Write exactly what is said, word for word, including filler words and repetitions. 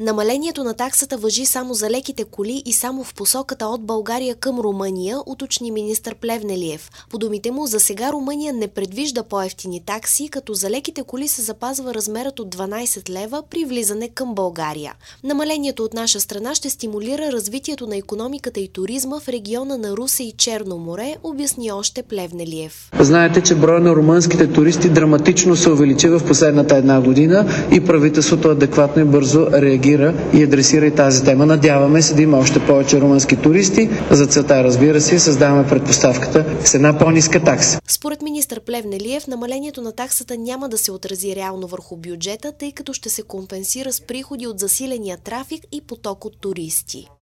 Намалението на таксата важи само за леките коли и само в посоката от България към Румъния, уточни министър Плевнелиев. По думите му, за сега Румъния не предвижда по-евтини такси, като за леките коли се запазва размерът от дванайсет лева при влизане към България. Намалението от наша страна ще стимулира развитието на икономиката и туризма в региона на Русе и Черно море, обясни още Плевнелиев. Знаете, че броя на румънските туристи драматично се увеличи в последната една година и правителството адекватно и бързо реагира и адресира и тази тема. Надяваме се да има още повече румънски туристи. За целта, разбира се, създаваме предпоставката с една по-ниска такса. Според министър Плевнелиев, намалението на таксата няма да се отрази реално върху бюджета, тъй като ще се компенсира с приходи от засиления трафик и поток от туристи.